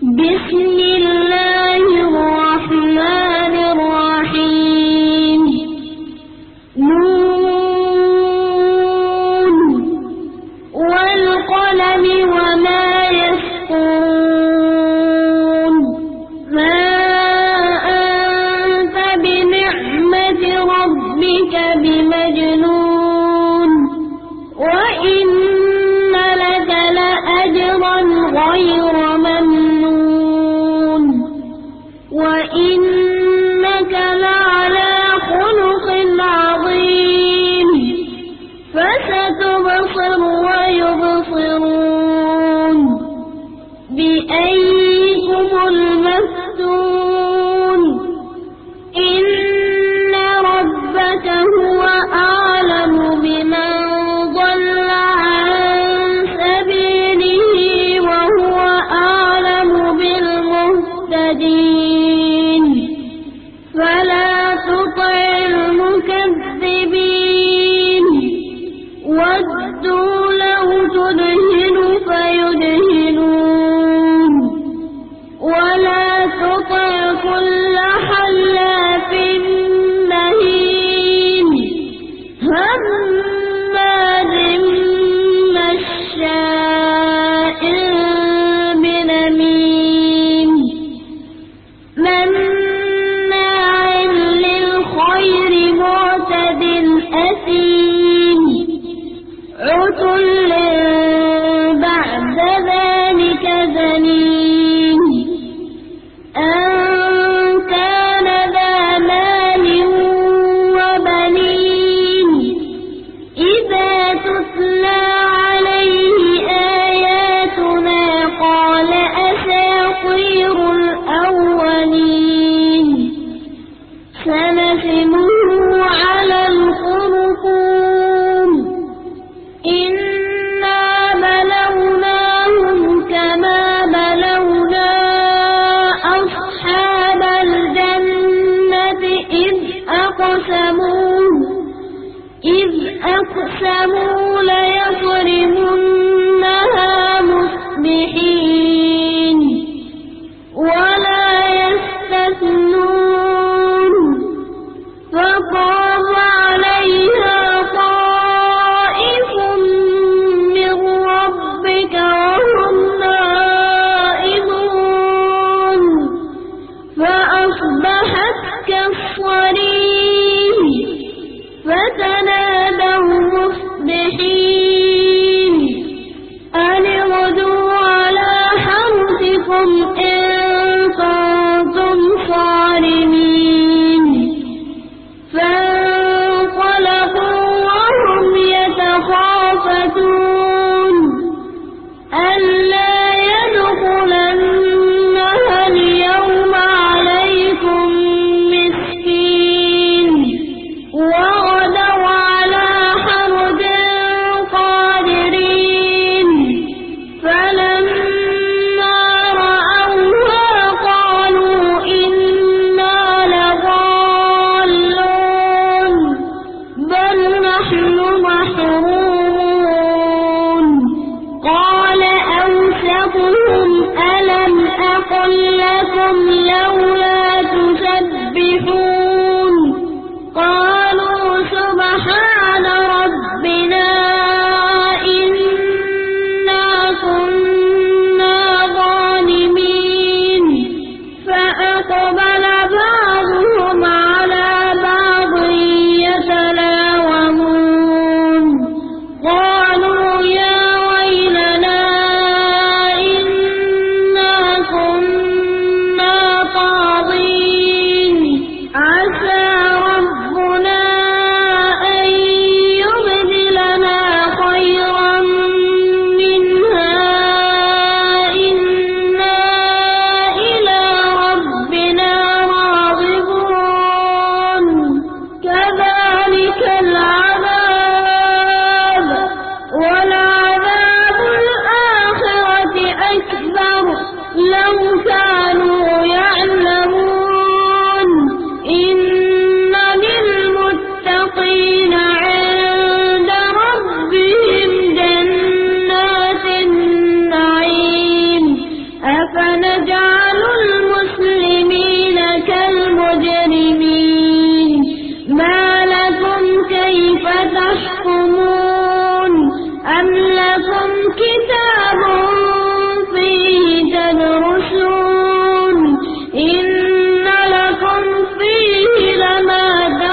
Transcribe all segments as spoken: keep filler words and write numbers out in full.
بسم الله الرحمن الرحيم نون والقلم وما يسطرون ما أنت بنعمة ربك بمجنون وإن لك لأجرا غير ممنون وإنك لعلى خلق عظيم فستبصر ويبصرون بأيكم المفتون إن ربك هو أعلم بمن ضل عن سبيله وهو أعلم بالمهتدين فلا تطع المكذبين ودوا لو تدهن فيدهنون ولا تطع كل حلاف مهين هماز مشاء بنميم مناع للخير معتد أثيم عتل بعد ذلك زنيم أن كان ذا مال وبنين إذا تتلى عليه آياتنا قال أساطير الأولين سنسمه على الخرطوم إنا بلوناهم كما بلونا أصحاب الجنة إذ أقسموا إذ أقسموا ليصرمنها مصبحين ولا يستثنون فطاف عليها طائف من ربك وهم نائمون فأصبحت كالصريم فتنادوا مصبحين أن اغدوا على حرثكم إن كنتم صارمين فانطلقوا وهم يتخافتون ألا يدخلنها اليوم عليكم مسكين وغدوا على حرد قادرين فلما رأوا أفتجعلوا المسلمين كالمجرمين ما لكم كيف تحكمون أم لكم كتاب فيه تدرسون إن لكم فيه لما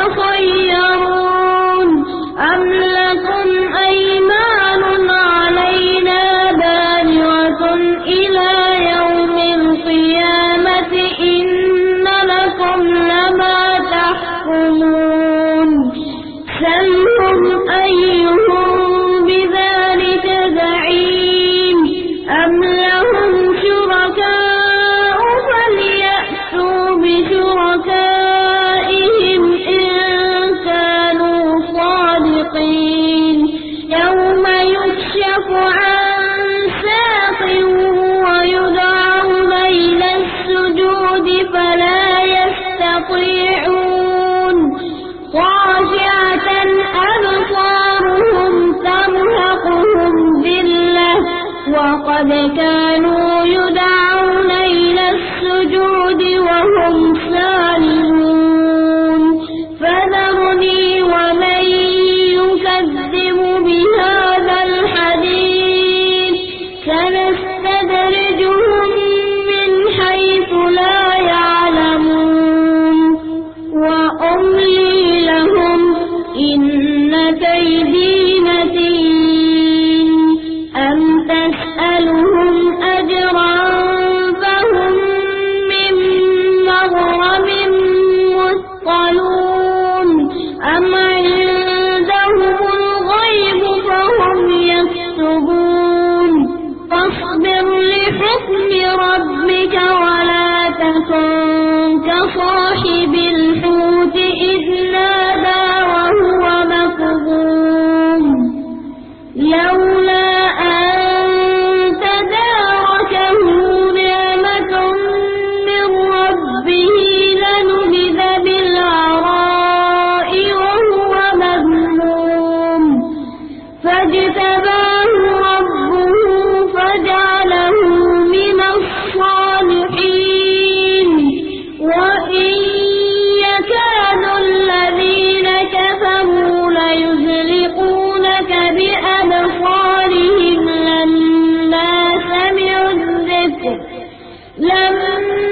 تخيرون أم لكم أيمان علينا بالغة إلى يوم القيامة إن لكم لما تحكمون سلهم أيهم بذلك زعيم أم لهم شركاء فليأتوا بشركائهم إن كانوا صادقين يوم يكشف عن ساق ويدعون إلى السجود فلا يستطيعون خاشعة أبصارهم ترهقهم ذلة وقد كانوا يدعون إلى السجود وهم سالمون فذرني ومن يكذب بهذا الحديث سنستدرجهم من حيث لا يعلمون وأملي لهم إن كيدي متين أم تسألهم أجرا فهم من مغرم مثقلون أم عندهم الغيب فهم يكتبون فاصبر لحكم ربك ولا تكن كصاحب الحوت إذ نادى وهو مكظوم لولا أن تداركه نعمة من ربه لنبذ بالعراء وهو مذموم فاجتباه ربه فجعله من الصالحين وإن يكاد الذين كفروا ليزلقونك بأبصارهم لما سمعوا الذكر لما